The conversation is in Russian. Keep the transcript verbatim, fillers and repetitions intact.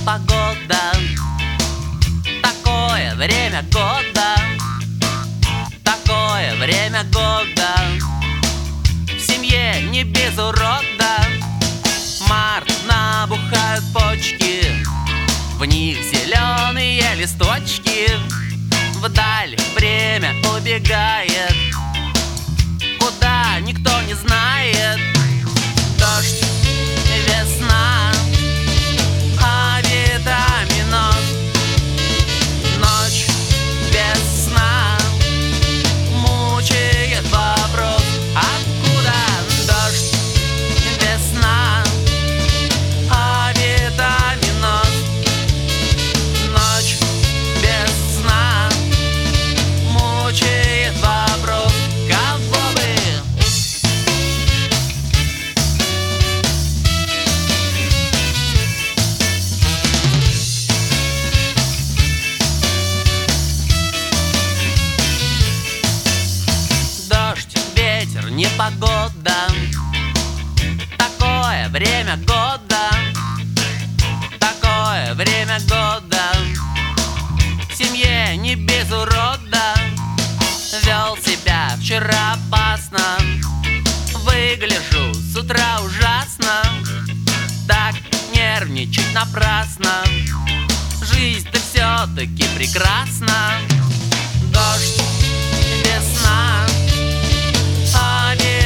непогода. Такое время года, такое время года. В семье не без урода. Март набухают почки, в них зеленые листочки. Вдаль время убегает, куда никто не знает. Дождь, весна, авитаминоз. Ночь без сна мучает вопрос: откуда? Дождь, весна, авитаминоз. Ночь без сна мучает вопрос: кого бы? Дождь, ветер, непогода. Такое время года, такое время года. В семье не без урода. Вел себя вчера опасно, выгляжу с утра ужасно. Так нервничать напрасно, жизнь-то все-таки прекрасна. Дождь, весна, а не